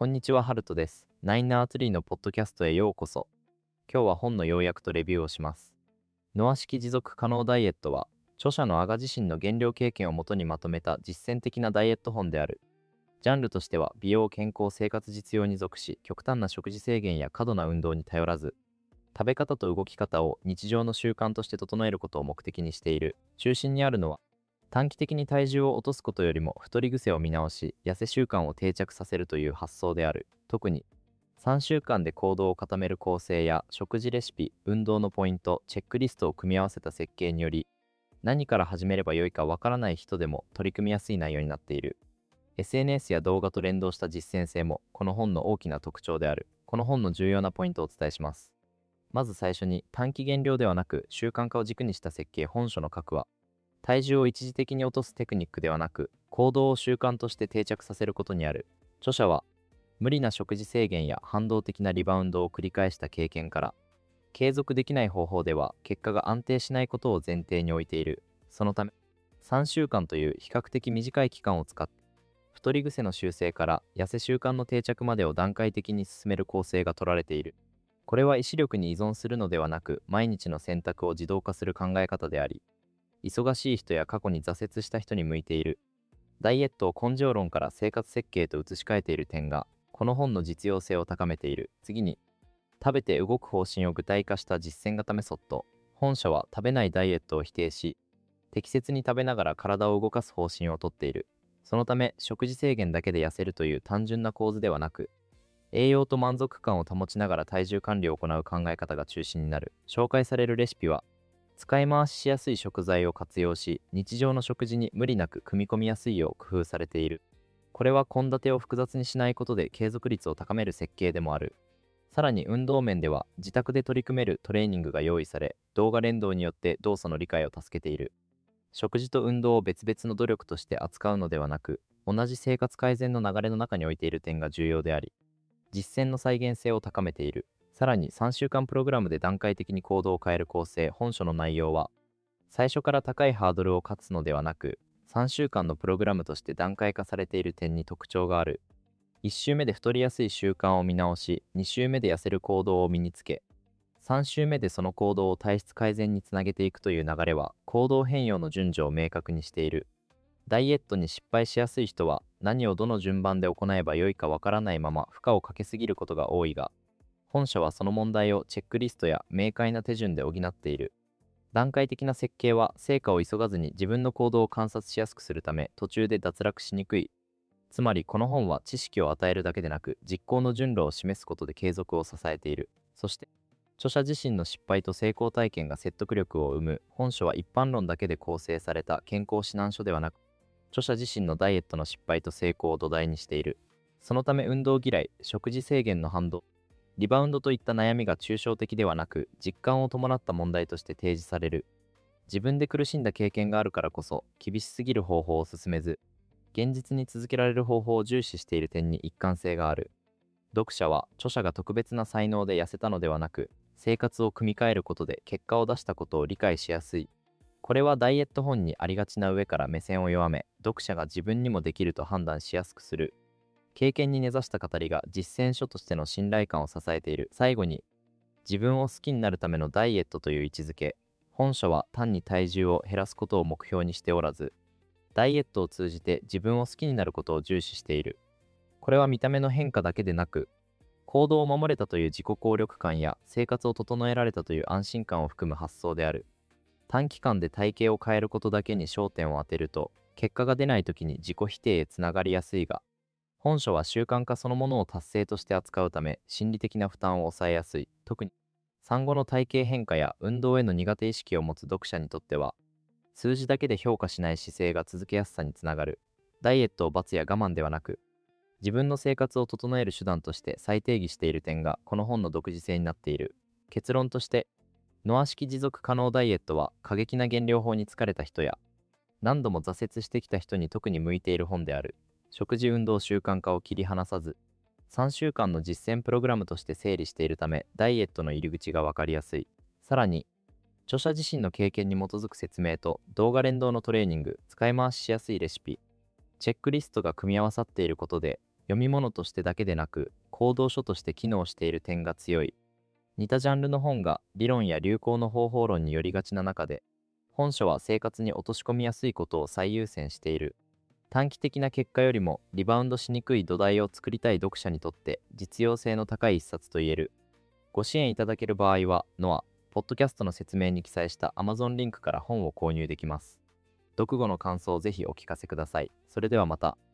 こんにちは、ハルトです。ナインナーツリーのポッドキャストへようこそ。今日は本の要約とレビューをします。ノア式持続可能ダイエットは、著者のアガ自身の減量経験をもとにまとめた実践的なダイエット本である。ジャンルとしては、美容健康生活実用に属し、極端な食事制限や過度な運動に頼らず、食べ方と動き方を日常の習慣として整えることを目的にしている。中心にあるのは、短期的に体重を落とすことよりも太り癖を見直し、痩せ習慣を定着させるという発想である。特に、3週間で行動を固める構成や食事レシピ、運動のポイント、チェックリストを組み合わせた設計により、何から始めればよいかわからない人でも取り組みやすい内容になっている。SNS や動画と連動した実践性もこの本の大きな特徴である。この本の重要なポイントをお伝えします。まず最初に、短期減量ではなく習慣化を軸にした設計。本書の核は、体重を一時的に落とすテクニックではなく、行動を習慣として定着させることにある。著者は、無理な食事制限や反動的なリバウンドを繰り返した経験から、継続できない方法では結果が安定しないことを前提に置いている。そのため、3週間という比較的短い期間を使って、太り癖の修正から痩せ習慣の定着までを段階的に進める構成が取られている。これは意志力に依存するのではなく、毎日の選択を自動化する考え方であり、忙しい人や過去に挫折した人に向いている。ダイエットを根性論から生活設計と移し替えている点が、この本の実用性を高めている。次に、食べて動く方針を具体化した実践型メソッド。本書は食べないダイエットを否定し、適切に食べながら体を動かす方針をとっている。そのため、食事制限だけで痩せるという単純な構図ではなく、栄養と満足感を保ちながら体重管理を行う考え方が中心になる。紹介されるレシピは、使い回しやすい食材を活用し、日常の食事に無理なく組み込みやすいよう工夫されている。これは献立を複雑にしないことで継続率を高める設計でもある。さらに運動面では、自宅で取り組めるトレーニングが用意され、動画連動によって動作の理解を助けている。食事と運動を別々の努力として扱うのではなく、同じ生活改善の流れの中に置いている点が重要であり、実践の再現性を高めている。さらに3週間プログラムで段階的に行動を変える構成。本書の内容は、最初から高いハードルを課すのではなく、3週間のプログラムとして段階化されている点に特徴がある。1週目で太りやすい習慣を見直し、2週目で痩せる行動を身につけ、3週目でその行動を体質改善につなげていくという流れは、行動変容の順序を明確にしている。ダイエットに失敗しやすい人は、何をどの順番で行えばよいかわからないまま負荷をかけすぎることが多いが、本書はその問題をチェックリストや明快な手順で補っている。段階的な設計は成果を急がずに自分の行動を観察しやすくするため、途中で脱落しにくい。つまりこの本は知識を与えるだけでなく、実行の順路を示すことで継続を支えている。そして、著者自身の失敗と成功体験が説得力を生む。本書は一般論だけで構成された健康指南書ではなく、著者自身のダイエットの失敗と成功を土台にしている。そのため運動嫌い、食事制限の反動、リバウンドといった悩みが抽象的ではなく、実感を伴った問題として提示される。自分で苦しんだ経験があるからこそ、厳しすぎる方法を進めず、現実に続けられる方法を重視している点に一貫性がある。読者は、著者が特別な才能で痩せたのではなく、生活を組み替えることで結果を出したことを理解しやすい。これはダイエット本にありがちな上から目線を弱め、読者が自分にもできると判断しやすくする。経験に根ざした語りが実践書としての信頼感を支えている。最後に、自分を好きになるためのダイエットという位置づけ。本書は単に体重を減らすことを目標にしておらず、ダイエットを通じて自分を好きになることを重視している。これは見た目の変化だけでなく、行動を守れたという自己効力感や生活を整えられたという安心感を含む発想である。短期間で体型を変えることだけに焦点を当てると、結果が出ないときに自己否定へつながりやすいが、本書は習慣化そのものを達成として扱うため、心理的な負担を抑えやすい。特に、産後の体型変化や運動への苦手意識を持つ読者にとっては、数字だけで評価しない姿勢が続けやすさにつながる。ダイエットを罰や我慢ではなく、自分の生活を整える手段として再定義している点がこの本の独自性になっている。結論として、ノア式持続可能ダイエットは過激な減量法に疲れた人や何度も挫折してきた人に特に向いている本である。食事運動習慣化を切り離さず、3週間の実践プログラムとして整理しているため、ダイエットの入り口が分かりやすい。さらに、著者自身の経験に基づく説明と動画連動のトレーニング、使い回ししやすいレシピ、チェックリストが組み合わさっていることで、 読み物としてだけでなく、行動書として機能している点が強い。似たジャンルの本が理論や流行の方法論によりがちな中で、本書は生活に落とし込みやすいことを最優先している。短期的な結果よりもリバウンドしにくい土台を作りたい読者にとって実用性の高い一冊と言える。ご支援いただける場合は、ノア、ポッドキャストの説明に記載した Amazon リンクから本を購入できます。読後の感想をぜひお聞かせください。それではまた。